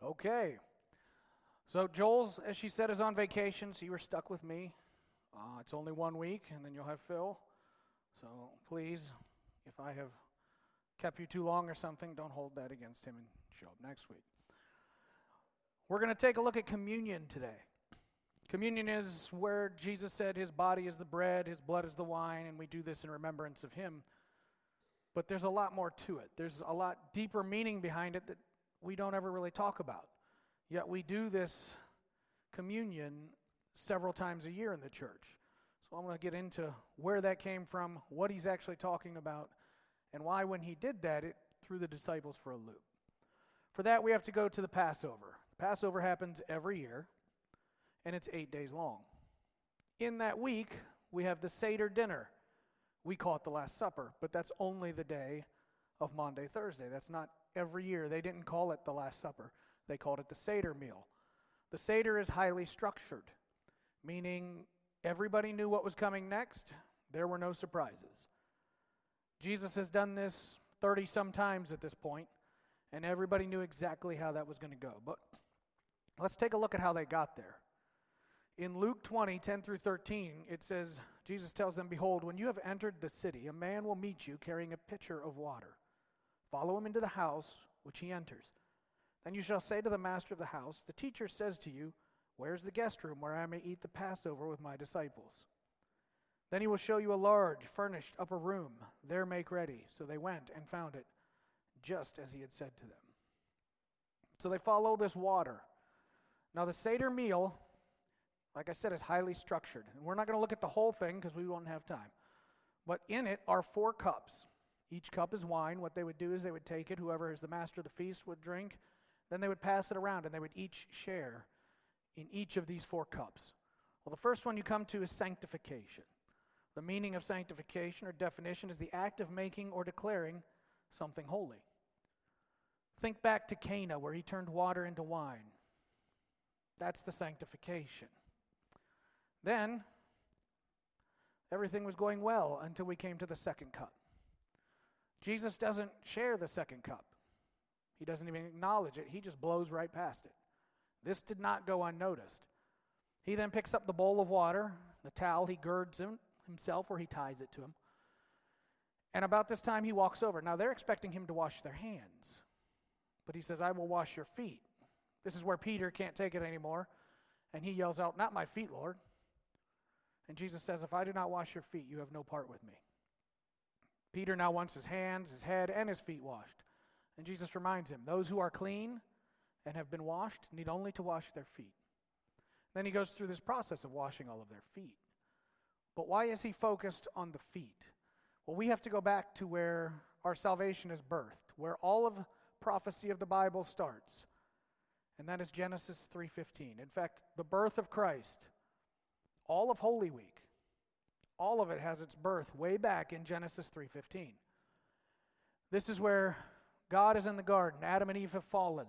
Okay. So Joel's, as she said, is on vacation, so you were stuck with me. It's only 1 week, and then you'll have Phil. So please, if I have kept you too long or something, don't hold that against him and show up next week. We're going to take a look at communion today. Communion is where Jesus said his body is the bread, his blood is the wine, and we do this in remembrance of him. But there's a lot more to it. There's a lot deeper meaning behind it that we don't ever really talk about. Yet we do this communion several times a year in the church. So I'm going to get into where that came from, what he's actually talking about, and why when he did that, it threw the disciples for a loop. For that, we have to go to the Passover. Passover happens every year, and it's 8 days long. In that week, we have the Seder dinner. We call it the Last Supper, but that's only the day of Maundy, Thursday. That's not every year. They didn't call it the Last Supper. They called it the Seder meal. The Seder is highly structured, meaning everybody knew what was coming next. There were no surprises. Jesus has done this 30-some times at this point, and everybody knew exactly how that was going to go. But let's take a look at how they got there. In Luke 20, 10 through 13, it says, Jesus tells them, "Behold, when you have entered the city, a man will meet you carrying a pitcher of water. Follow him into the house which he enters. Then you shall say to the master of the house, the teacher says to you, where's the guest room where I may eat the Passover with my disciples? Then he will show you a large, furnished upper room. There make ready." So they went and found it, just as he had said to them. So they follow this water. Now the Seder meal, like I said, is highly structured. And we're not going to look at the whole thing because we won't have time. But in it are 4 cups. Each cup is wine. What they would do is they would take it, whoever is the master of the feast would drink. Then they would pass it around, and they would each share in each of these 4 cups. Well, the first one you come to is sanctification. The meaning of sanctification or definition is the act of making or declaring something holy. Think back to Cana, where he turned water into wine. That's the sanctification. Then, everything was going well until we came to the second cup. Jesus doesn't share the second cup. He doesn't even acknowledge it. He just blows right past it. This did not go unnoticed. He then picks up the bowl of water, the towel, he girds himself, or he ties it to him. And about this time, he walks over. Now, they're expecting him to wash their hands. But he says, "I will wash your feet." This is where Peter can't take it anymore. And he yells out, "Not my feet, Lord." And Jesus says, "If I do not wash your feet, you have no part with me." Peter now wants his hands, his head, and his feet washed. And Jesus reminds him, those who are clean and have been washed need only to wash their feet. Then he goes through this process of washing all of their feet. But why is he focused on the feet? Well, we have to go back to where our salvation is birthed, where all of prophecy of the Bible starts. And that is Genesis 3:15. In fact, the birth of Christ, all of Holy Week, all of it has its birth way back in Genesis 3:15. This is where God is in the garden. Adam and Eve have fallen.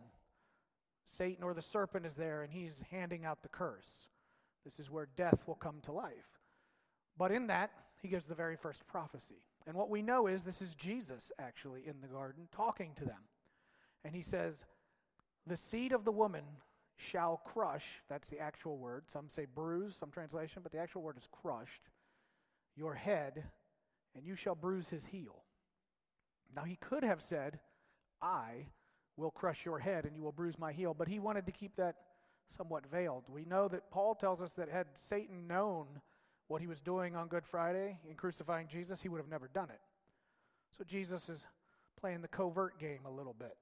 Satan or the serpent is there, and he's handing out the curse. This is where death will come to life. But in that, he gives the very first prophecy. And what we know is this is Jesus, actually, in the garden, talking to them. And he says, "The seed of the woman shall crush," that's the actual word. Some say bruise, some translation, but the actual word is crushed, "your head, and you shall bruise his heel." Now, he could have said, "I will crush your head and you will bruise my heel," but he wanted to keep that somewhat veiled. We know that Paul tells us that had Satan known what he was doing on Good Friday in crucifying Jesus, he would have never done it. So Jesus is playing the covert game a little bit.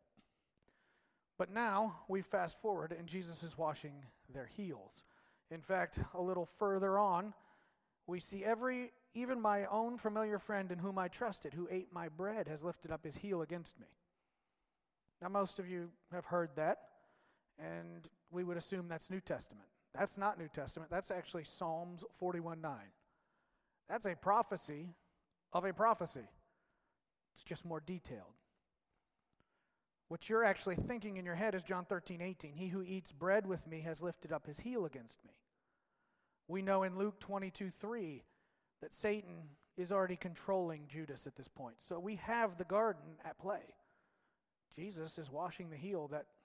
But now we fast forward and Jesus is washing their heels. In fact, a little further on, we see even my own familiar friend in whom I trusted, who ate my bread, has lifted up his heel against me. Now, most of you have heard that, and we would assume that's New Testament. That's not New Testament. That's actually Psalms 41:9. That's a prophecy of a prophecy. It's just more detailed. What you're actually thinking in your head is John 13:18. "He who eats bread with me has lifted up his heel against me." We know in Luke 22:3 that Satan is already controlling Judas at this point. So we have the garden at play. Jesus is washing the heel that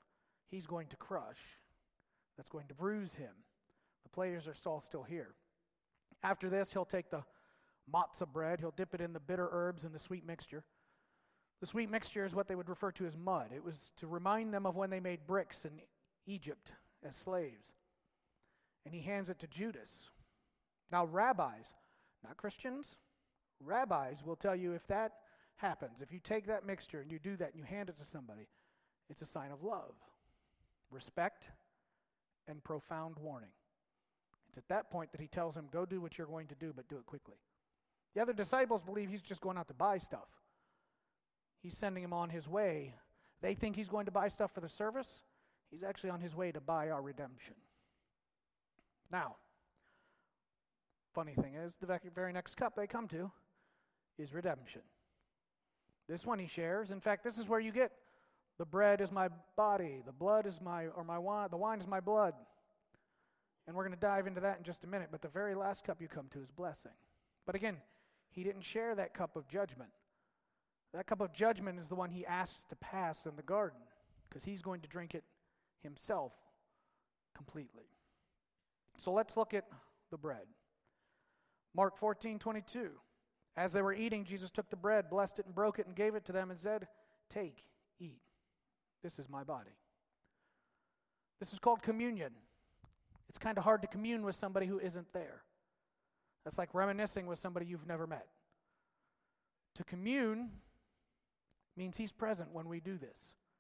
he's going to crush, that's going to bruise him. The players are all still here. After this, he'll take the matzah bread, he'll dip it in the bitter herbs and the sweet mixture. The sweet mixture is what they would refer to as mud. It was to remind them of when they made bricks in Egypt as slaves. And he hands it to Judas. Now, rabbis, not Christians, rabbis will tell you if that happens, if you take that mixture and you do that and you hand it to somebody, it's a sign of love, respect, and profound warning. It's at that point that he tells him, go do what you're going to do, but do it quickly. The other disciples believe he's just going out to buy stuff. He's sending him on his way. They think he's going to buy stuff for the service. He's actually on his way to buy our redemption. Now, funny thing is, the very next cup they come to is redemption. This one he shares. In fact, this is where you get the bread is my body, the blood is my wine, the wine is my blood. And we're going to dive into that in just a minute, but the very last cup you come to is blessing. But again, he didn't share that cup of judgment. That cup of judgment is the one he asks to pass in the garden, because he's going to drink it himself completely. So let's look at the bread. Mark 14:22. As they were eating, Jesus took the bread, blessed it, and broke it, and gave it to them, and said, take, eat. This is my body. This is called communion. It's kind of hard to commune with somebody who isn't there. That's like reminiscing with somebody you've never met. To commune means he's present when we do this.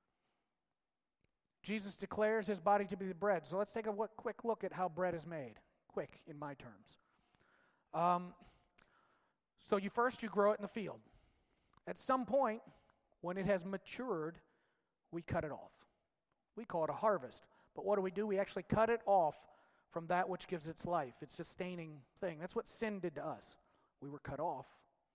Jesus declares his body to be the bread. So let's take a quick look at how bread is made. Quick, in my terms. So you grow it in the field. At some point, when it has matured, we cut it off. We call it a harvest. But what do? We actually cut it off from that which gives its life, its sustaining thing. That's what sin did to us. We were cut off.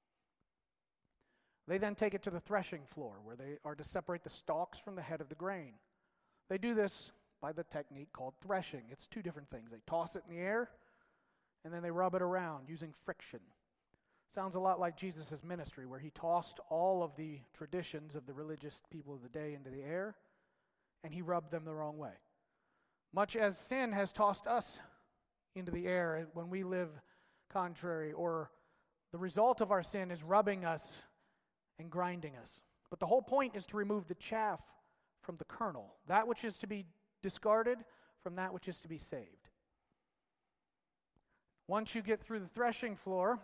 They then take it to the threshing floor, where they are to separate the stalks from the head of the grain. They do this by the technique called threshing. It's two different things. They toss it in the air, and then they rub it around using friction. Sounds a lot like Jesus' ministry, where he tossed all of the traditions of the religious people of the day into the air, and he rubbed them the wrong way. Much as sin has tossed us into the air when we live contrary, or the result of our sin is rubbing us and grinding us. But the whole point is to remove the chaff from the kernel, that which is to be discarded from that which is to be saved. Once you get through the threshing floor,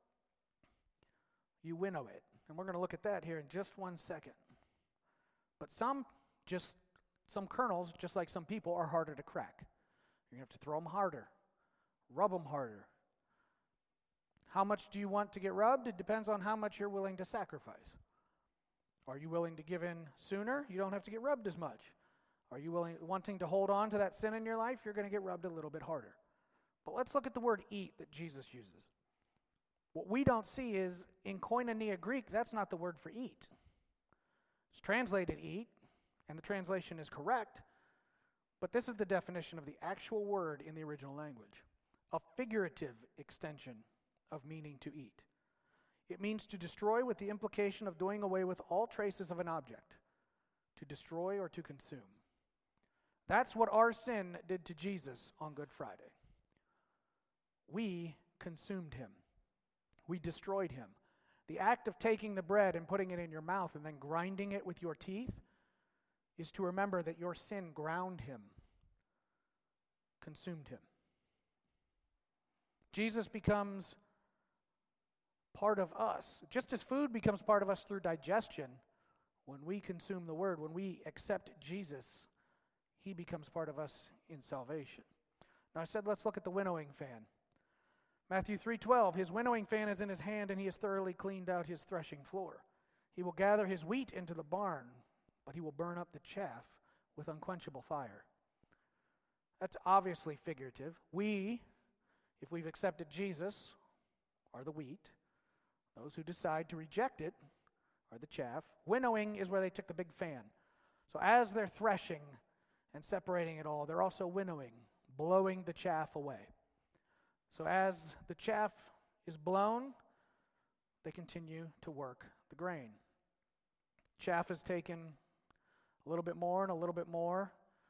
you winnow it. And we're going to look at that here in just 1 second. But some kernels, just like some people, are harder to crack. You're going to have to throw them harder, rub them harder. How much do you want to get rubbed? It depends on how much you're willing to sacrifice. Are you willing to give in sooner? You don't have to get rubbed as much. Are you wanting to hold on to that sin in your life? You're going to get rubbed a little bit harder. But let's look at the word eat that Jesus uses. What we don't see is, in Koinonia Greek, that's not the word for eat. It's translated eat, and the translation is correct, but this is the definition of the actual word in the original language. A figurative extension of meaning to eat. It means to destroy, with the implication of doing away with all traces of an object, to destroy or to consume. That's what our sin did to Jesus on Good Friday. We consumed him. We destroyed him. The act of taking the bread and putting it in your mouth and then grinding it with your teeth is to remember that your sin ground him, consumed him. Jesus becomes part of us. Just as food becomes part of us through digestion, when we consume the word, when we accept Jesus, he becomes part of us in salvation. Now I said let's look at the winnowing fan. Matthew 3:12, his winnowing fan is in his hand, and he has thoroughly cleaned out his threshing floor. He will gather his wheat into the barn, but he will burn up the chaff with unquenchable fire. That's obviously figurative. We, if we've accepted Jesus, are the wheat. Those who decide to reject it are the chaff. Winnowing is where they took the big fan. So as they're threshing and separating it all, they're also winnowing, blowing the chaff away. So as the chaff is blown, they continue to work the grain. Chaff is taken a little bit more and a little bit more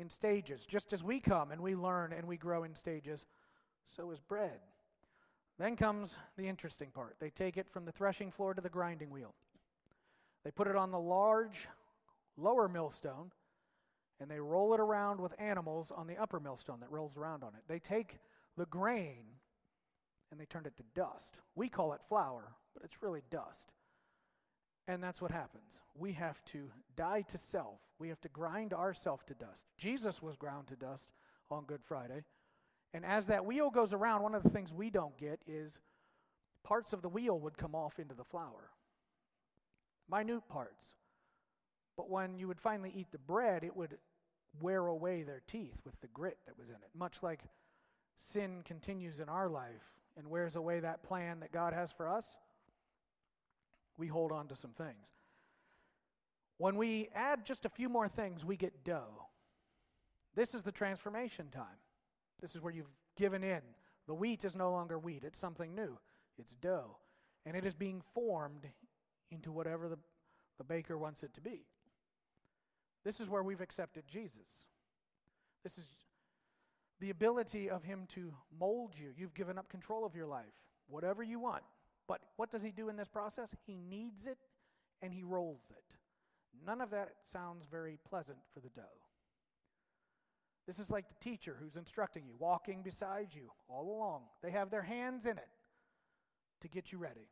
in stages. Just as we come and we learn and we grow in stages, so is bread. Then comes the interesting part. They take it from the threshing floor to the grinding wheel. They put it on the large lower millstone, and they roll it around with animals on the upper millstone that rolls around on it. They take the grain and they turn it to dust. We call it flour, but it's really dust. And that's what happens. We have to die to self. We have to grind ourself to dust. Jesus was ground to dust on Good Friday. And as that wheel goes around, one of the things we don't get is parts of the wheel would come off into the flour. Minute parts. But when you would finally eat the bread, it would wear away their teeth with the grit that was in it. Much like sin continues in our life and wears away that plan that God has for us, we hold on to some things. When we add just a few more things, we get dough. This is the transformation time. This is where you've given in. The wheat is no longer wheat. It's something new. It's dough. And it is being formed into whatever the baker wants it to be. This is where we've accepted Jesus. This is the ability of him to mold you. You've given up control of your life. Whatever you want. But what does he do in this process? He kneads it and he rolls it. None of that sounds very pleasant for the dough. This is like the teacher who's instructing you, walking beside you all along. They have their hands in it to get you ready.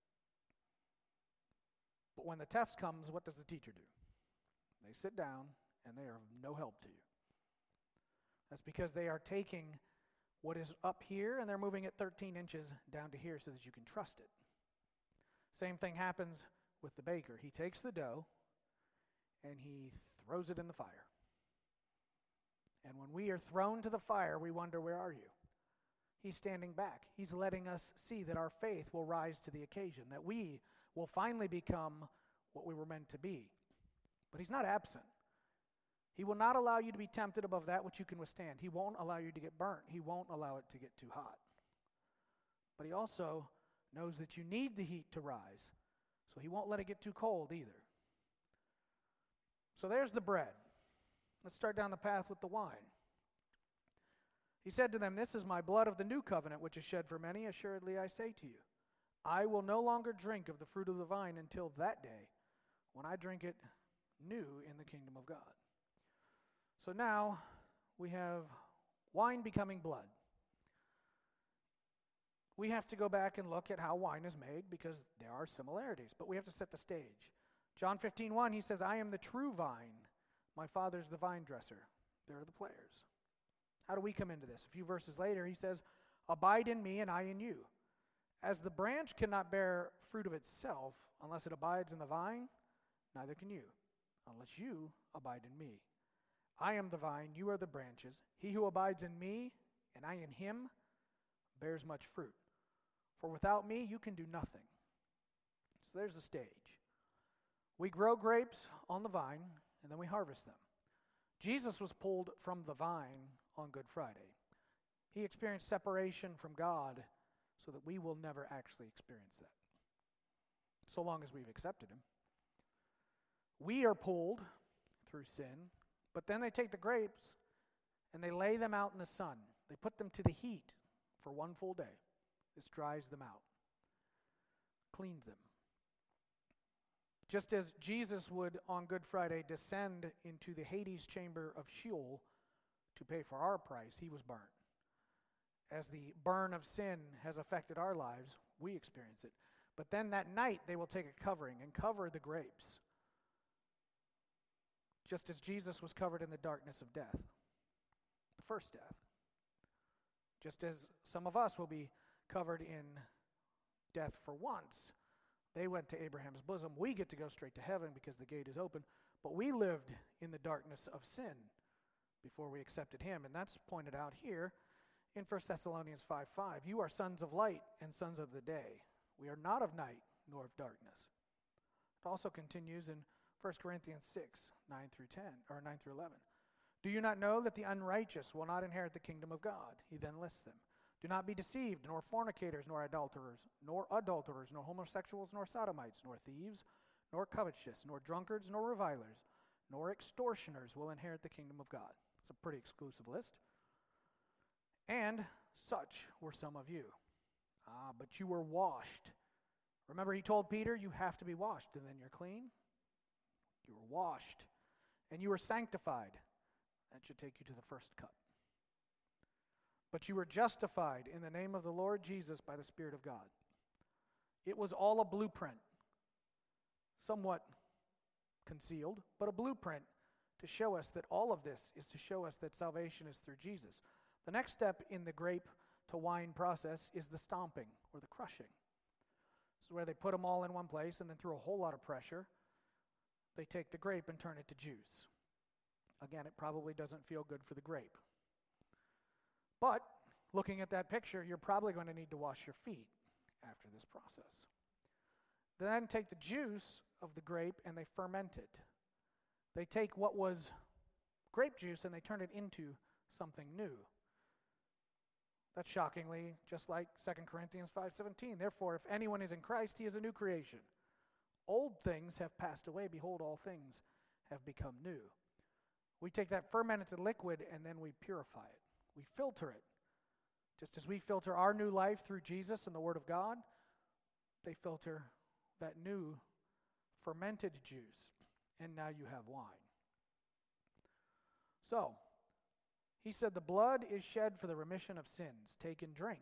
But when the test comes, what does the teacher do? They sit down and they are of no help to you. That's because they are taking what is up here and they're moving it 13 inches down to here so that you can trust it. Same thing happens with the baker. He takes the dough and he throws it in the fire. And when we are thrown to the fire, we wonder, where are you? He's standing back. He's letting us see that our faith will rise to the occasion, that we will finally become what we were meant to be. But he's not absent. He will not allow you to be tempted above that which you can withstand. He won't allow you to get burnt. He won't allow it to get too hot. But he also knows that you need the heat to rise, so he won't let it get too cold either. So there's the bread. Let's start down the path with the wine. He said to them, "This is my blood of the new covenant, which is shed for many. Assuredly I say to you, I will no longer drink of the fruit of the vine until that day when I drink it new in the kingdom of God." So now we have wine becoming blood. We have to go back and look at how wine is made because there are similarities, but we have to set the stage. John 15:1, he says, "I am the true vine. My Father's the vine dresser." There are the players. How do we come into this? A few verses later, he says, "Abide in me and I in you. As the branch cannot bear fruit of itself unless it abides in the vine, neither can you, unless you abide in me. I am the vine, you are the branches. He who abides in me and I in him bears much fruit. For without me you can do nothing." So there's the stage. We grow grapes on the vine and then we harvest them. Jesus was pulled from the vine on Good Friday. He experienced separation from God so that we will never actually experience that, so long as we've accepted him. We are pulled through sin, but then they take the grapes and they lay them out in the sun. They put them to the heat for one full day. This dries them out, cleans them. Just as Jesus would on Good Friday descend into the Hades chamber of Sheol to pay for our price, he was burnt. As the burn of sin has affected our lives, we experience it. But then that night they will take a covering and cover the grapes, just as Jesus was covered in the darkness of death, the first death. Just as some of us will be covered in death for once. They went to Abraham's bosom. We get to go straight to heaven because the gate is open. But we lived in the darkness of sin before we accepted him. And that's pointed out here in 1 Thessalonians 5:5. You are sons of light and sons of the day. We are not of night nor of darkness. It also continues in 1 Corinthians 6:9 through 11. Do you not know that the unrighteous will not inherit the kingdom of God? He then lists them. Do not be deceived, nor fornicators, nor adulterers, nor homosexuals, nor sodomites, nor thieves, nor covetous, nor drunkards, nor revilers, nor extortioners will inherit the kingdom of God. It's a pretty exclusive list. And such were some of you. But you were washed. Remember, he told Peter, you have to be washed, and then you're clean. You were washed. And you were sanctified. That should take you to the first cup. But you were justified in the name of the Lord Jesus by the Spirit of God. It was all a blueprint. Somewhat concealed, but a blueprint to show us that all of this is to show us that salvation is through Jesus. The next step in the grape to wine process is the stomping or the crushing. This is where they put them all in one place, and then through a whole lot of pressure, they take the grape and turn it to juice. Again, it probably doesn't feel good for the grape. But looking at that picture, you're probably going to need to wash your feet after this process. Then take the juice of the grape and they ferment it. They take what was grape juice and they turn it into something new. That's shockingly just like 2 Corinthians 5:17. Therefore, if anyone is in Christ, he is a new creation. Old things have passed away. Behold, all things have become new. We take that fermented liquid and then we purify it. We filter it. Just as we filter our new life through Jesus and the Word of God, they filter that new fermented juice. And now you have wine. So, he said, the blood is shed for the remission of sins. Take and drink.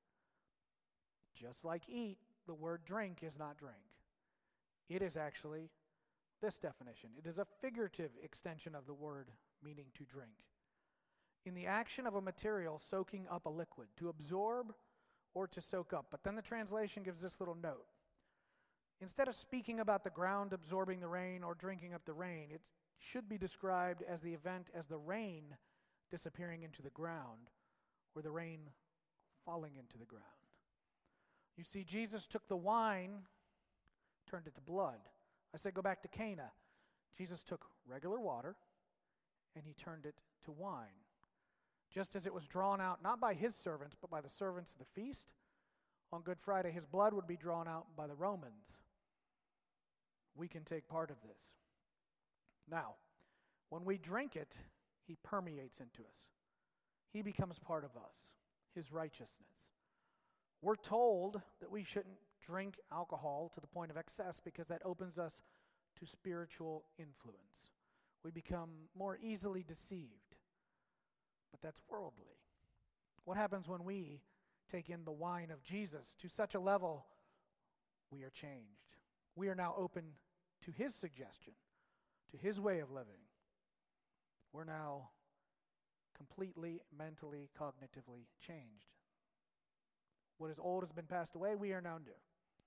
Just like eat, the word drink is not drink. It is actually this definition. It is a figurative extension of the word meaning to drink. In the action of a material soaking up a liquid, to absorb or to soak up. But then the translation gives this little note. Instead of speaking about the ground absorbing the rain or drinking up the rain, it should be described as the event as the rain disappearing into the ground or the rain falling into the ground. You see, Jesus took the wine, turned it to blood. I said go back to Cana. Jesus took regular water and he turned it to wine. Just as it was drawn out, not by his servants, but by the servants of the feast, on Good Friday, his blood would be drawn out by the Romans. We can take part of this. Now, when we drink it, he permeates into us. He becomes part of us, his righteousness. We're told that we shouldn't drink alcohol to the point of excess because that opens us to spiritual influence. We become more easily deceived. But that's worldly. What happens when we take in the wine of Jesus to such a level we are changed? We are now open to his suggestion, to his way of living. We're now completely, mentally, cognitively changed. What is old has been passed away, we are now new.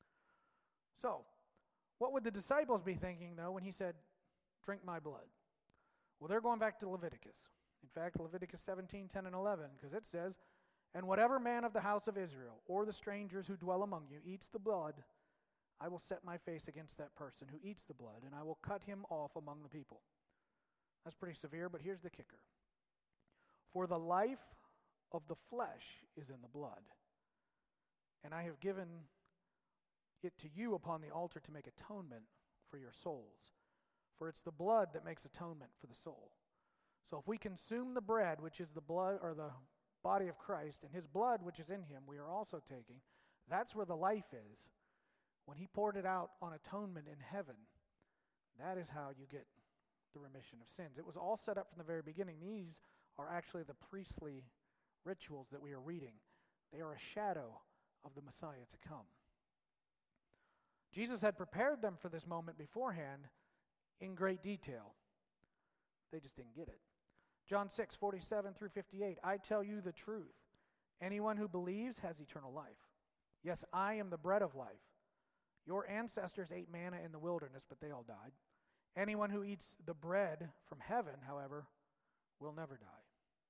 So, what would the disciples be thinking, though, when he said, drink my blood? Well, they're going back to Leviticus. In fact, Leviticus 17:10 and 11, because it says, and whatever man of the house of Israel, or the strangers who dwell among you, eats the blood, I will set my face against that person who eats the blood, and I will cut him off among the people. That's pretty severe, but here's the kicker. For the life of the flesh is in the blood, and I have given it to you upon the altar to make atonement for your souls. For it's the blood that makes atonement for the soul. So if we consume the bread, which is the blood or the body of Christ, and his blood, which is in him, we are also taking, that's where the life is. When he poured it out on atonement in heaven, that is how you get the remission of sins. It was all set up from the very beginning. These are actually the priestly rituals that we are reading. They are a shadow of the Messiah to come. Jesus had prepared them for this moment beforehand in great detail. They just didn't get it. John 6:47 through 58, I tell you the truth. Anyone who believes has eternal life. Yes, I am the bread of life. Your ancestors ate manna in the wilderness, but they all died. Anyone who eats the bread from heaven, however, will never die.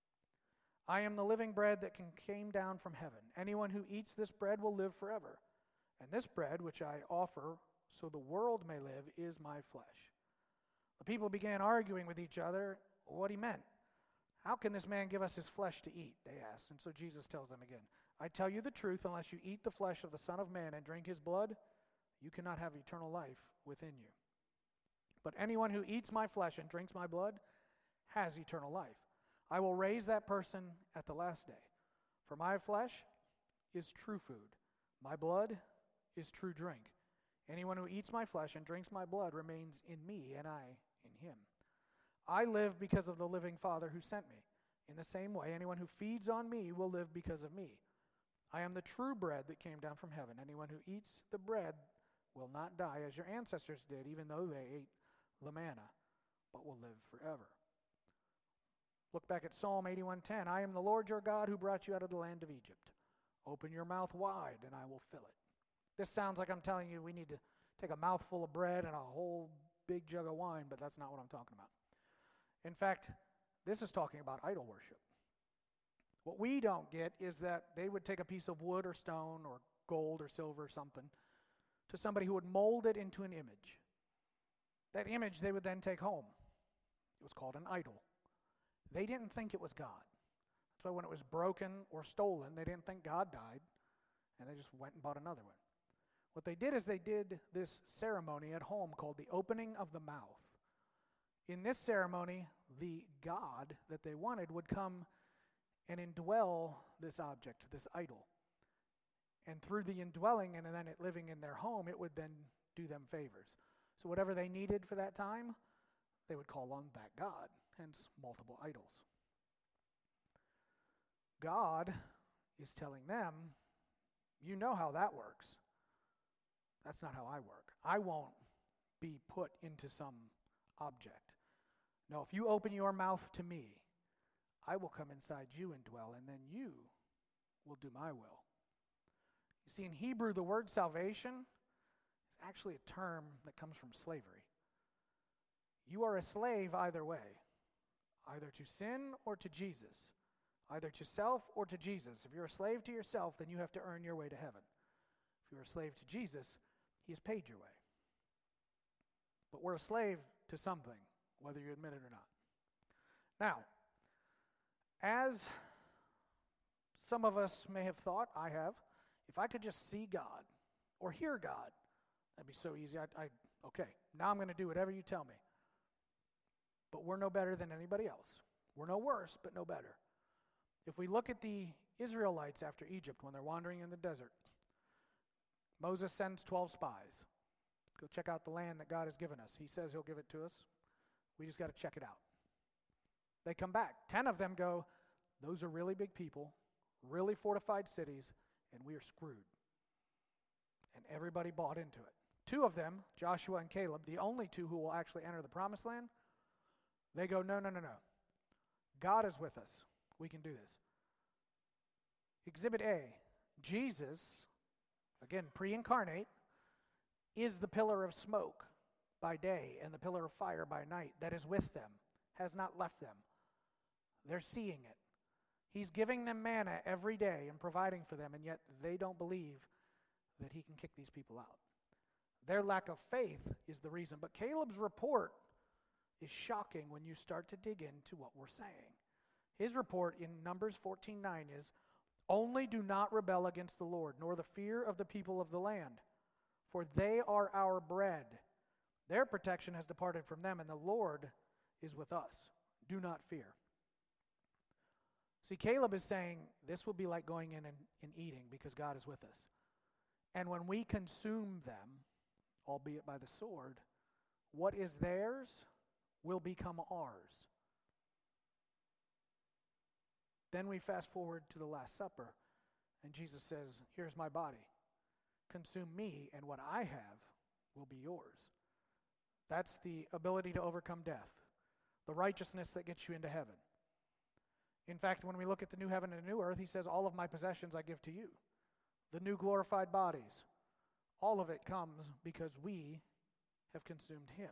I am the living bread that came down from heaven. Anyone who eats this bread will live forever. And this bread, which I offer so the world may live, is my flesh. The people began arguing with each other what he meant. How can this man give us his flesh to eat? They asked. And so Jesus tells them again, I tell you the truth, unless you eat the flesh of the Son of Man and drink his blood, you cannot have eternal life within you. But anyone who eats my flesh and drinks my blood has eternal life. I will raise that person at the last day. For my flesh is true food. My blood is true drink. Anyone who eats my flesh and drinks my blood remains in me, and I in him. I live because of the living Father who sent me. In the same way, anyone who feeds on me will live because of me. I am the true bread that came down from heaven. Anyone who eats the bread will not die as your ancestors did, even though they ate the manna, but will live forever. Look back at Psalm 81:10. I am the Lord your God who brought you out of the land of Egypt. Open your mouth wide, and I will fill it. This sounds like I'm telling you we need to take a mouthful of bread and a whole big jug of wine, but that's not what I'm talking about. In fact, this is talking about idol worship. What we don't get is that they would take a piece of wood or stone or gold or silver or something to somebody who would mold it into an image. That image they would then take home. It was called an idol. They didn't think it was God. That's why when it was broken or stolen, they didn't think God died, and they just went and bought another one. What they did is they did this ceremony at home called the opening of the mouth. In this ceremony, the God that they wanted would come and indwell this object, this idol. And through the indwelling and then it living in their home, it would then do them favors. So whatever they needed for that time, they would call on that God, hence multiple idols. God is telling them, you know how that works. That's not how I work. I won't be put into some object. No, if you open your mouth to me, I will come inside you and dwell, and then you will do my will. You see, in Hebrew, the word salvation is actually a term that comes from slavery. You are a slave either way, either to sin or to Jesus, either to self or to Jesus. If you're a slave to yourself, then you have to earn your way to heaven. If you're a slave to Jesus, he has paid your way. But we're a slave to something, whether you admit it or not. Now, as some of us may have thought, I have, if I could just see God or hear God, that'd be so easy. Okay, now I'm going to do whatever you tell me. But we're no better than anybody else. We're no worse, but no better. If we look at the Israelites after Egypt when they're wandering in the desert, Moses sends 12 spies. Go check out the land that God has given us. He says he'll give it to us. We just got to check it out. They come back. 10 of them go, those are really big people, really fortified cities, and we are screwed. And everybody bought into it. 2 of them, Joshua and Caleb, the only 2 who will actually enter the promised land, they go, no. God is with us. We can do this. Exhibit A, Jesus, again, pre-incarnate, is the pillar of smoke by day and the pillar of fire by night that is with them, has not left them. They're seeing it. He's giving them manna every day and providing for them, and yet they don't believe that he can kick these people out. Their lack of faith is the reason. But Caleb's report is shocking when you start to dig into what we're saying. His report in Numbers 14:9 is, only do not rebel against the Lord, nor the fear of the people of the land, for they are our bread. Their protection has departed from them, and the Lord is with us. Do not fear. See, Caleb is saying this will be like going in and eating because God is with us. And when we consume them, albeit by the sword, what is theirs will become ours. Then we fast forward to the Last Supper, and Jesus says, here's my body. Consume me, and what I have will be yours. That's the ability to overcome death, the righteousness that gets you into heaven. In fact, when we look at the new heaven and new earth, he says, all of my possessions I give to you. The new glorified bodies. All of it comes because we have consumed him.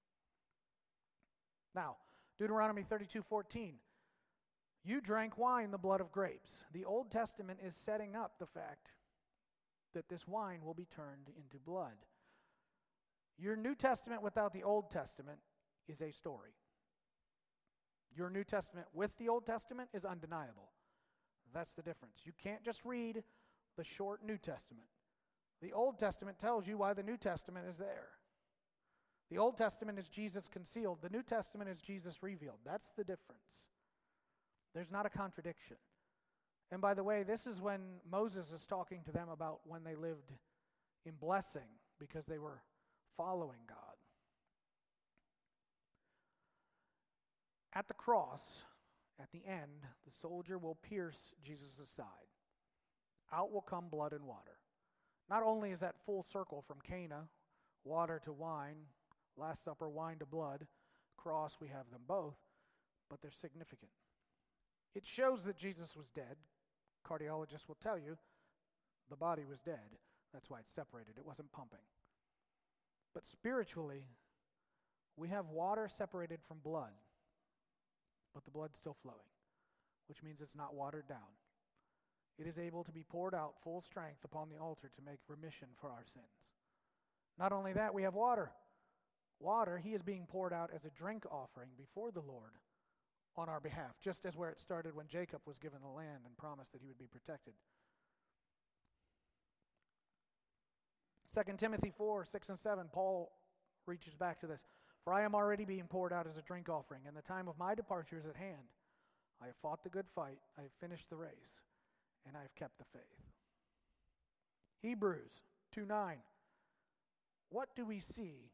Now, Deuteronomy 32:14. You drank wine, the blood of grapes. The Old Testament is setting up the fact that this wine will be turned into blood. Your New Testament without the Old Testament is a story. Your New Testament with the Old Testament is undeniable. That's the difference. You can't just read the short New Testament. The Old Testament tells you why the New Testament is there. The Old Testament is Jesus concealed. The New Testament is Jesus revealed. That's the difference. There's not a contradiction. And by the way, this is when Moses is talking to them about when they lived in blessing because they were following God. At the cross, at the end, the soldier will pierce Jesus' side. Out will come blood and water. Not only is that full circle from Cana, water to wine, Last Supper, wine to blood, cross, we have them both, but they're significant. It shows that Jesus was dead. Cardiologists will tell you the body was dead. That's why it's separated. It wasn't pumping. But spiritually, we have water separated from blood, but the blood's still flowing, which means it's not watered down. It is able to be poured out full strength upon the altar to make remission for our sins. Not only that, we have water. Water, he is being poured out as a drink offering before the Lord on our behalf, just as where it started when Jacob was given the land and promised that he would be protected. 2 Timothy 4, 6 and 7, Paul reaches back to this. For I am already being poured out as a drink offering, and the time of my departure is at hand. I have fought the good fight, I have finished the race, and I have kept the faith. Hebrews 2:9. What we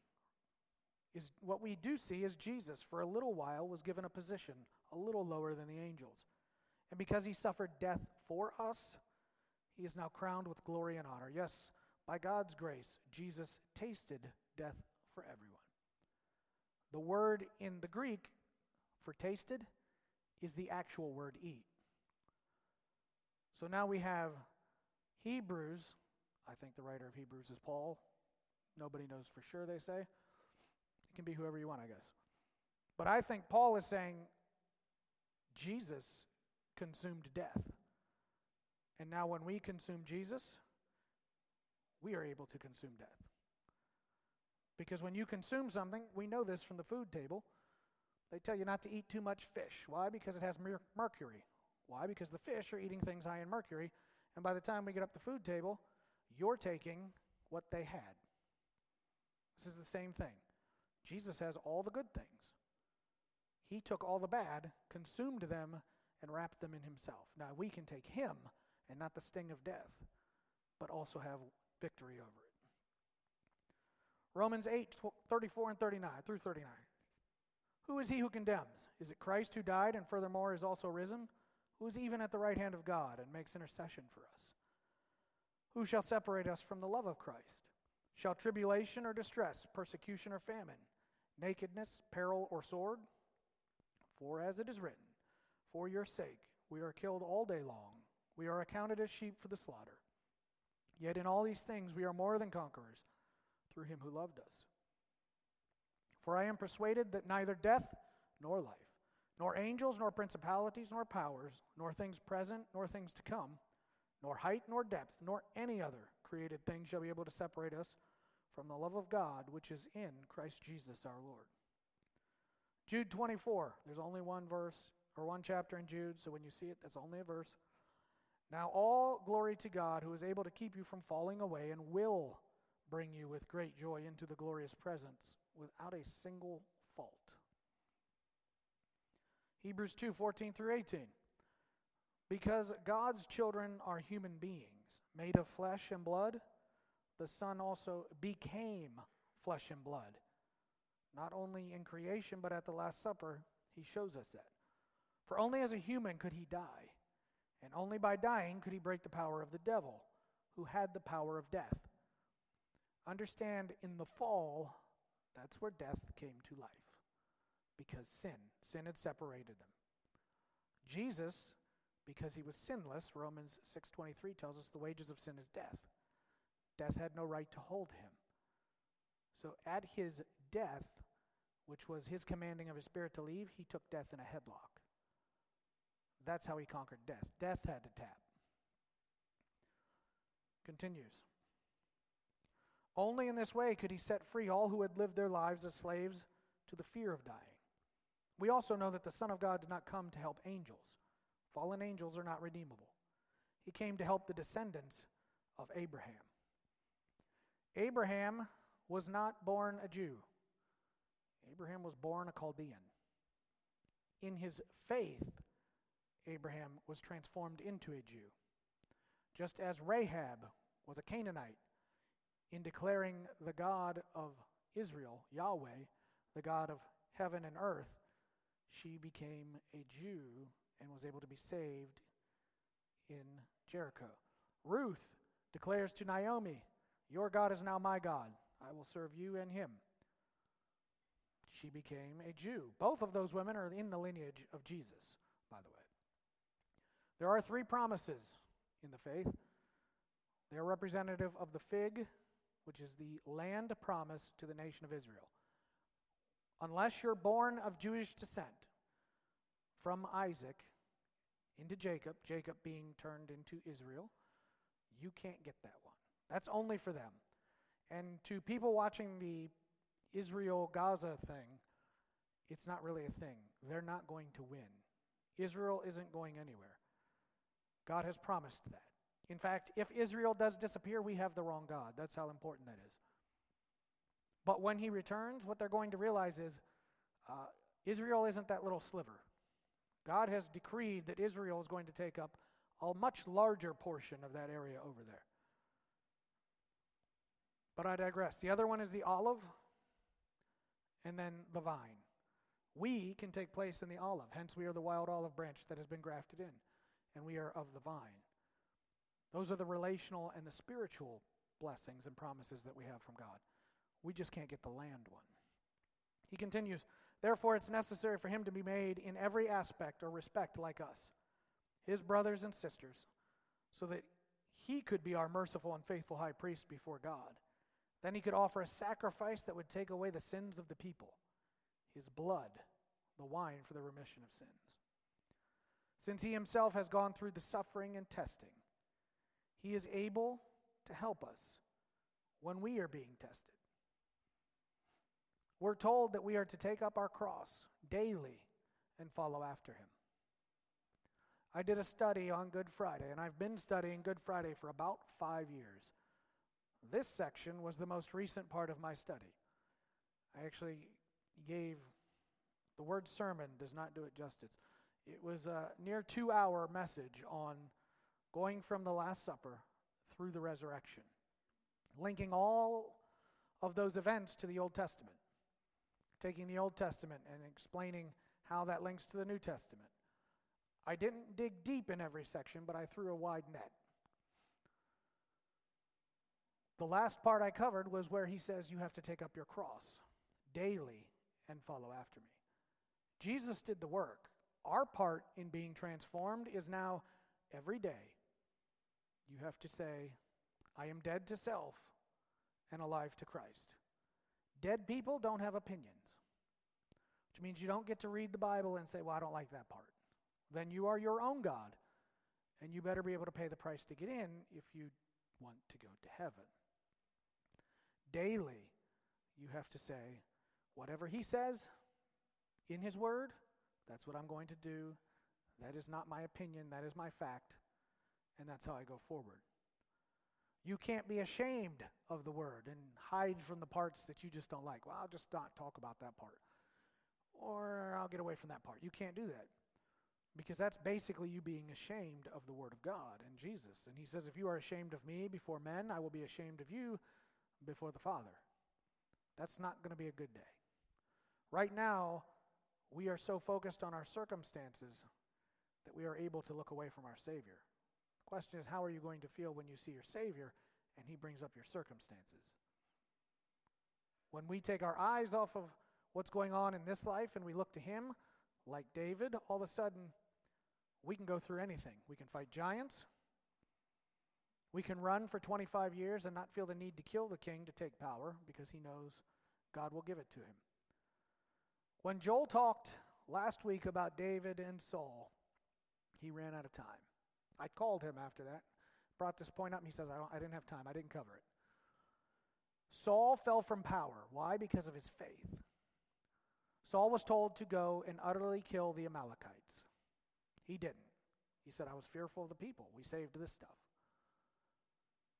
do see is Jesus, for a little while, was given a position a little lower than the angels. And because he suffered death for us, he is now crowned with glory and honor. Yes, by God's grace, Jesus tasted death for everyone. The word in the Greek for tasted is the actual word eat. So now we have Hebrews. I think the writer of Hebrews is Paul. Nobody knows for sure, they say. It can be whoever you want, I guess. But I think Paul is saying Jesus consumed death. And now when we consume Jesus, we are able to consume death. Because when you consume something, we know this from the food table, they tell you not to eat too much fish. Why? Because it has mercury. Why? Because the fish are eating things high in mercury, and by the time we get up the food table, you're taking what they had. This is the same thing. Jesus has all the good things. He took all the bad, consumed them, and wrapped them in himself. Now we can take him and not the sting of death, but also have victory over it. Romans 8:34 and 39 through 39. Who is he who condemns? Is it Christ who died and furthermore is also risen? Who is even at the right hand of God and makes intercession for us? Who shall separate us from the love of Christ? Shall tribulation or distress, persecution or famine, nakedness, peril or sword? For as it is written, for your sake we are killed all day long. We are accounted as sheep for the slaughter. Yet in all these things we are more than conquerors through him who loved us. For I am persuaded that neither death nor life, nor angels, nor principalities, nor powers, nor things present, nor things to come, nor height, nor depth, nor any other created thing shall be able to separate us from the love of God, which is in Christ Jesus our Lord. Jude 24. There's only one verse, or one chapter in Jude, so when you see it, that's only a verse. Now all glory to God, who is able to keep you from falling away and will bring you with great joy into the glorious presence without a single fault. Hebrews 2:14 through 18. Because God's children are human beings, made of flesh and blood, the Son also became flesh and blood. Not only in creation, but at the Last Supper, he shows us that. For only as a human could he die, and only by dying could he break the power of the devil, who had the power of death. Understand, in the fall, that's where death came to life. Because sin had separated them. Jesus, because he was sinless, Romans 6:23 tells us the wages of sin is death. Death had no right to hold him. So at his death, which was his commanding of his spirit to leave, he took death in a headlock. That's how he conquered death. Death had to tap. Continues. Only in this way could he set free all who had lived their lives as slaves to the fear of dying. We also know that the Son of God did not come to help angels. Fallen angels are not redeemable. He came to help the descendants of Abraham. Abraham was not born a Jew. Abraham was born a Chaldean. In his faith, Abraham was transformed into a Jew. Just as Rahab was a Canaanite, in declaring the God of Israel, Yahweh, the God of heaven and earth, she became a Jew and was able to be saved in Jericho. Ruth declares to Naomi, "Your God is now my God. I will serve you and him." She became a Jew. Both of those women are in the lineage of Jesus, by the way. There are 3 promises in the faith. They are representative of the fig, which is the land promise to the nation of Israel. Unless you're born of Jewish descent from Isaac into Jacob, Jacob being turned into Israel, you can't get that one. That's only for them. And to people watching the Israel-Gaza thing, it's not really a thing. They're not going to win. Israel isn't going anywhere. God has promised that. In fact, if Israel does disappear, we have the wrong God. That's how important that is. But when he returns, what they're going to realize is Israel isn't that little sliver. God has decreed that Israel is going to take up a much larger portion of that area over there. But I digress. The other one is the olive, and then the vine. We can take place in the olive. Hence, we are the wild olive branch that has been grafted in, and we are of the vine. Those are the relational and the spiritual blessings and promises that we have from God. We just can't get the land one. He continues, "Therefore it's necessary for him to be made in every aspect or respect like us, his brothers and sisters, so that he could be our merciful and faithful high priest before God. Then he could offer a sacrifice that would take away the sins of the people, his blood, the wine for the remission of sins. Since he himself has gone through the suffering and testing, he is able to help us when we are being tested. We're told that we are to take up our cross daily and follow after him. I did a study on Good Friday, and I've been studying Good Friday for about 5 years. This section was the most recent part of my study. I actually gave, the word sermon does not do it justice. It was a near 2-hour message on going from the Last Supper through the resurrection, linking all of those events to the Old Testament, taking the Old Testament and explaining how that links to the New Testament. I didn't dig deep in every section, but I threw a wide net. The last part I covered was where he says you have to take up your cross daily and follow after me. Jesus did the work. Our part in being transformed is now every day. You have to say, I am dead to self and alive to Christ. Dead people don't have opinions, which means you don't get to read the Bible and say, well, I don't like that part. Then you are your own God, and you better be able to pay the price to get in if you want to go to heaven. Daily, you have to say, whatever he says in his word, that's what I'm going to do. That is not my opinion, that is my fact, and that's how I go forward. You can't be ashamed of the word and hide from the parts that you just don't like. Well, I'll just not talk about that part. Or I'll get away from that part. You can't do that. Because that's basically you being ashamed of the word of God and Jesus. And he says, if you are ashamed of me before men, I will be ashamed of you before the Father. That's not going to be a good day. Right now, we are so focused on our circumstances that we are able to look away from our Savior. The question is, how are you going to feel when you see your Savior and he brings up your circumstances? When we take our eyes off of what's going on in this life and we look to him, like David, all of a sudden, we can go through anything. We can fight giants. We can run for 25 years and not feel the need to kill the king to take power because he knows God will give it to him. When Joel talked last week about David and Saul, he ran out of time. I called him after that, brought this point up, and he says, I didn't have time. I didn't cover it. Saul fell from power. Why? Because of his faith. Saul was told to go and utterly kill the Amalekites. He didn't. He said, I was fearful of the people. We saved this stuff.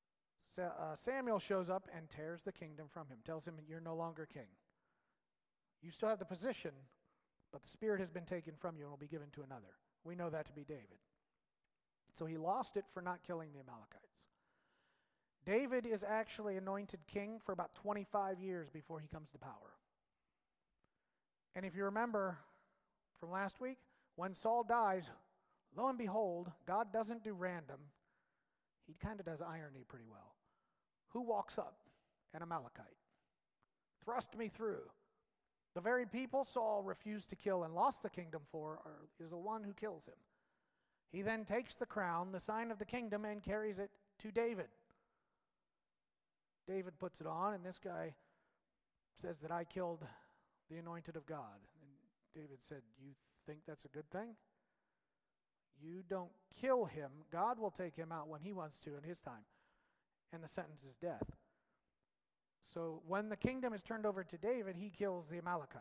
Samuel shows up and tears the kingdom from him, tells him, you're no longer king. You still have the position, but the Spirit has been taken from you and will be given to another. We know that to be David. So he lost it for not killing the Amalekites. David is actually anointed king for about 25 years before he comes to power. And if you remember from last week, when Saul dies, lo and behold, God doesn't do random. He kind of does irony pretty well. Who walks up? An Amalekite. Thrust me through. The very people Saul refused to kill and lost the kingdom for is the one who kills him. He then takes the crown, the sign of the kingdom, and carries it to David. David puts it on, and this guy says that I killed the anointed of God. And David said, you think that's a good thing? You don't kill him. God will take him out when he wants to in his time. And the sentence is death. So when the kingdom is turned over to David, he kills the Amalekite.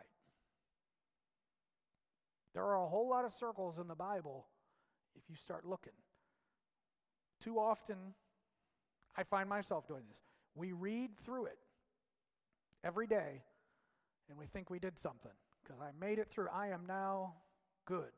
There are a whole lot of circles in the Bible if you start looking. Too often, I find myself doing this. We read through it every day, and we think we did something because I made it through. I am now good.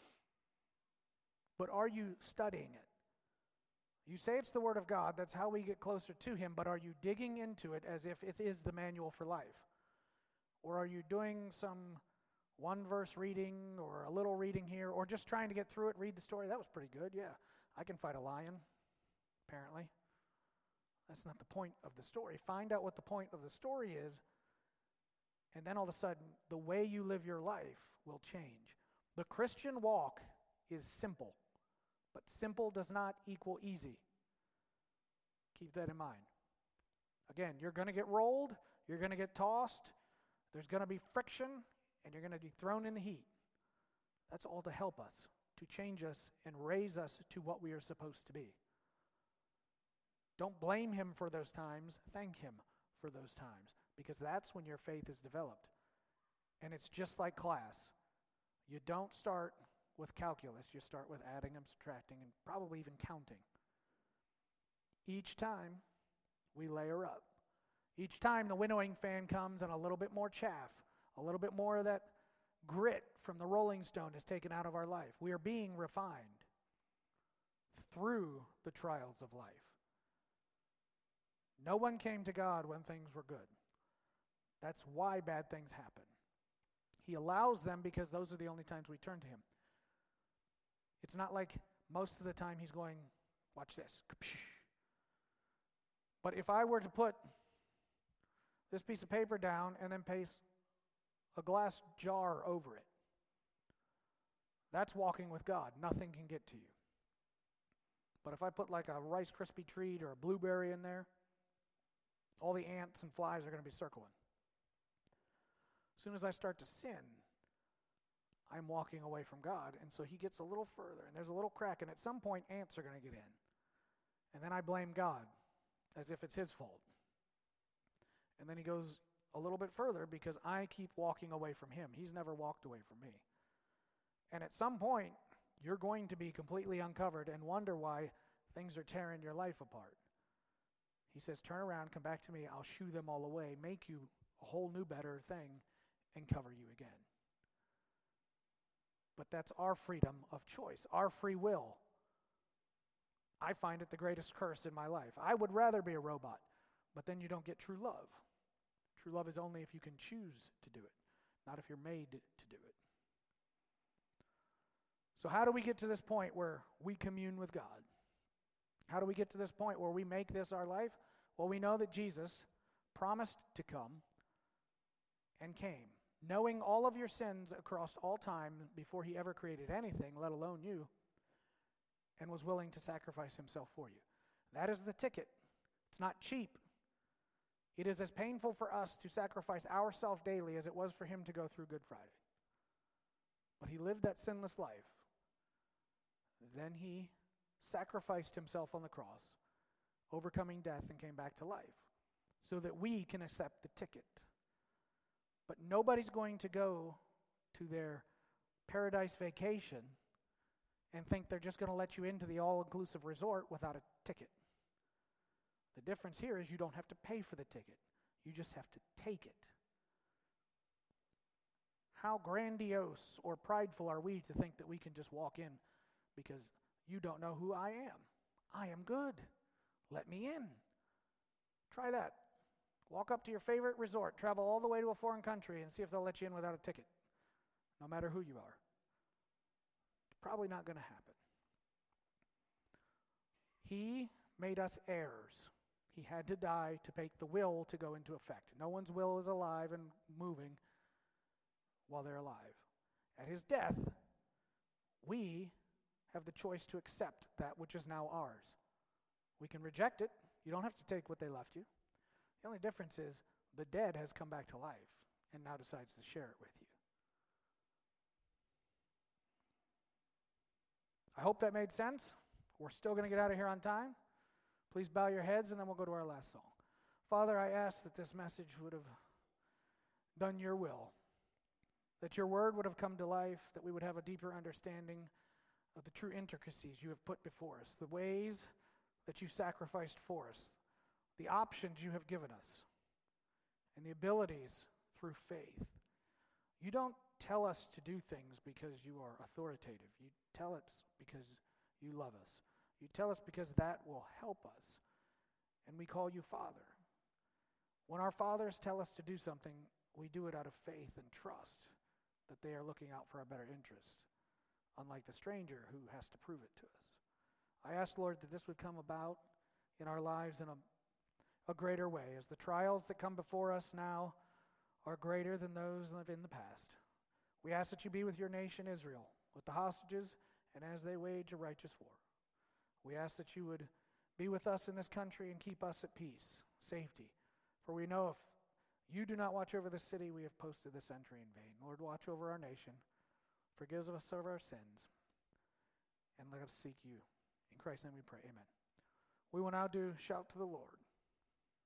But are you studying it? You say it's the Word of God, that's how we get closer to Him, but are you digging into it as if it is the manual for life? Or are you doing some one-verse reading or a little reading here, or just trying to get through it, read the story? That was pretty good, yeah. I can fight a lion, apparently. That's not the point of the story. Find out what the point of the story is, and then all of a sudden, the way you live your life will change. The Christian walk is simple. But simple does not equal easy. Keep that in mind. Again, you're going to get rolled, you're going to get tossed, there's going to be friction, and you're going to be thrown in the heat. That's all to help us, to change us and raise us to what we are supposed to be. Don't blame Him for those times, thank Him for those times, because that's when your faith is developed. And it's just like class. You don't start with calculus, you start with adding and subtracting and probably even counting. Each time we layer up. Each time the winnowing fan comes and a little bit more chaff, a little bit more of that grit from the rolling stone is taken out of our life. We are being refined through the trials of life. No one came to God when things were good. That's why bad things happen. He allows them because those are the only times we turn to Him. It's not like most of the time He's going, watch this. But if I were to put this piece of paper down and then paste a glass jar over it, that's walking with God. Nothing can get to you. But if I put like a Rice Krispie treat or a blueberry in there, all the ants and flies are going to be circling. As soon as I start to sin, I'm walking away from God, and so He gets a little further, and there's a little crack, and at some point, ants are going to get in. And then I blame God, as if it's His fault. And then He goes a little bit further, because I keep walking away from Him. He's never walked away from me. And at some point, you're going to be completely uncovered and wonder why things are tearing your life apart. He says, turn around, come back to me, I'll shoo them all away, make you a whole new, better thing, and cover you again. But that's our freedom of choice, our free will. I find it the greatest curse in my life. I would rather be a robot, but then you don't get true love. True love is only if you can choose to do it, not if you're made to do it. So how do we get to this point where we commune with God? How do we get to this point where we make this our life? Well, we know that Jesus promised to come and came, knowing all of your sins across all time before He ever created anything, let alone you, and was willing to sacrifice Himself for you. That is the ticket. It's not cheap. It is as painful for us to sacrifice ourselves daily as it was for Him to go through Good Friday. But He lived that sinless life. Then He sacrificed Himself on the cross, overcoming death, and came back to life so that we can accept the ticket. But nobody's going to go to their paradise vacation and think they're just going to let you into the all-inclusive resort without a ticket. The difference here is you don't have to pay for the ticket. You just have to take it. How grandiose or prideful are we to think that we can just walk in because you don't know who I am? I am good. Let me in. Try that. Walk up to your favorite resort, travel all the way to a foreign country, and see if they'll let you in without a ticket, no matter who you are. It's probably not going to happen. He made us heirs. He had to die to make the will to go into effect. No one's will is alive and moving while they're alive. At his death, we have the choice to accept that which is now ours. We can reject it. You don't have to take what they left you. The only difference is the dead has come back to life and now decides to share it with you. I hope that made sense. We're still going to get out of here on time. Please bow your heads, and then we'll go to our last song. Father, I ask that this message would have done your will, that your word would have come to life, that we would have a deeper understanding of the true intricacies you have put before us, the ways that you sacrificed for us, the options you have given us, and the abilities through faith. You don't tell us to do things because you are authoritative. You tell us because you love us. You tell us because that will help us. And we call you Father. When our fathers tell us to do something, we do it out of faith and trust that they are looking out for our better interest, unlike the stranger who has to prove it to us. I ask, Lord, that this would come about in our lives in a greater way, as the trials that come before us now are greater than those of in the past. We ask that you be with your nation Israel, with the hostages, and as they wage a righteous war. We ask that you would be with us in this country and keep us at peace, safety. For we know if you do not watch over the city, we have posted this entry in vain. Lord, watch over our nation. Forgive us of our sins. And let us seek you. In Christ's name we pray. Amen. We will now do Shout to the Lord.